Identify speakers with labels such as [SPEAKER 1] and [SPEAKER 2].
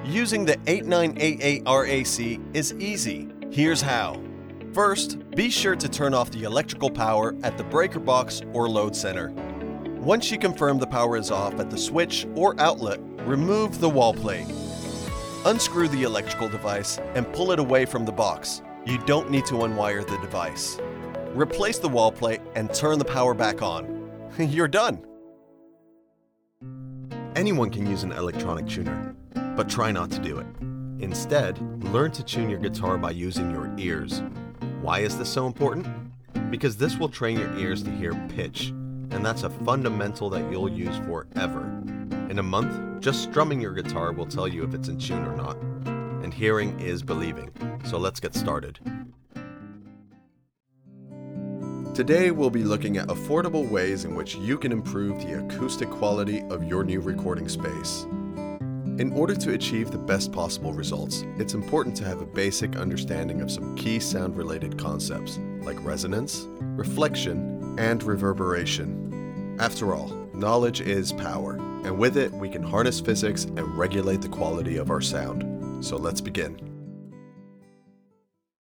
[SPEAKER 1] Using the 8988 RAC is easy. Here's how. First, be sure to turn off the electrical power at the breaker box or load center. Once you confirm the power is off at the switch or outlet, remove the wall plate. Unscrew the electrical device and pull it away from the box. You don't need to unwire the device. Replace the wall plate and turn the power back on. You're done! Anyone can use an electronic tuner, but try not to do it. Instead, learn to tune your guitar by using your ears. Why is this so important? Because this will train your ears to hear pitch, and that's a fundamental that you'll use forever. In a month, just strumming your guitar will tell you if it's in tune or not. And hearing is believing, so let's get started. Today we'll be looking at affordable ways in which you can improve the acoustic quality of your new recording space. In order to achieve the best possible results, it's important to have a basic understanding of some key sound-related concepts, like resonance, reflection, and reverberation. After all, knowledge is power, and with it we can harness physics and regulate the quality of our sound. So let's begin.